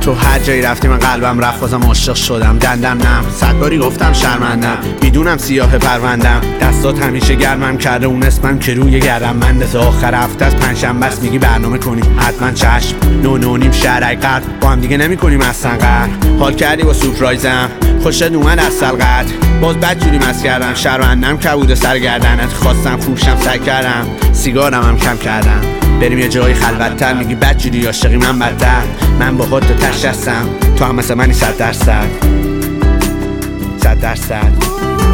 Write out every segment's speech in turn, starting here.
تو هر جایی رفتی من قلبم رفت بازم عاشق شدم. دندم نم 100 باری گفتم شرمندم، میدونم سیاه پروندم. دستات همیشه گرمم کرده اون اسمم که روی گردم من. تا آخر هفته از پنجشنبه است میگی برنامه کنیم حتما چشم. 9 شهرک قرد با هم دیگه نمی کنیم اصلا قهر. حال کردی با سورپرایزم خوشت اومد از سلقت. باز بدجوری مست کردم شرمندم کبود سرگردنت. خواستم فروشم سعی کردم سیگارم هم کم کردم. بریم یه جای خلوت‌تر میگی بدجوری عاشقی من بدتر. من با خودت تش هستم تو هم مثل منی 100%. 100%.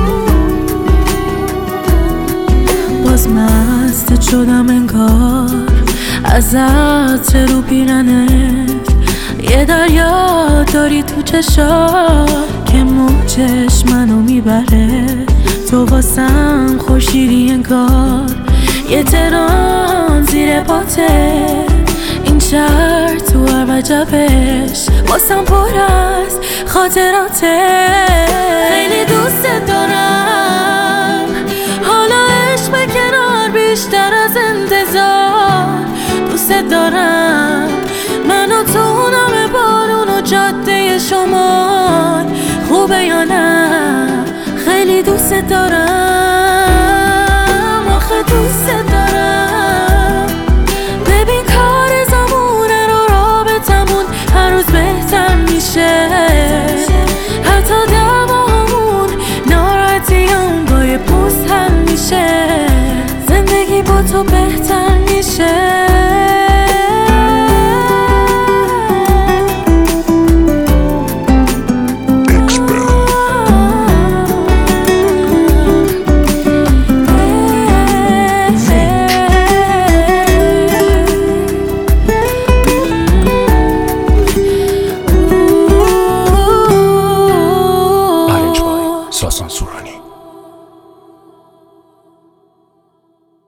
باز مست شدم انگار از عطر رو پیرنت. یه دریا داری تو چشات که موجش منو میبره. تو واسم خورشیدی انگار یه تران زیر پاته. این شهر تو هر وجبش واسم پر از خاطراته. خیلی دوست دارم حالا عشق به کنار بیشتر از انتظار. دوست دارم منو تو نم بارون و جاده شمال. خوبه یا نه خیلی دوست دارم. آخه دوست دارم. ببین کار زمونه رو رابطمون هر روز بهتر میشه. حتی دعوامون ناراحتیام با یه پوست حل میشه. زندگی با تو بهتر میشه.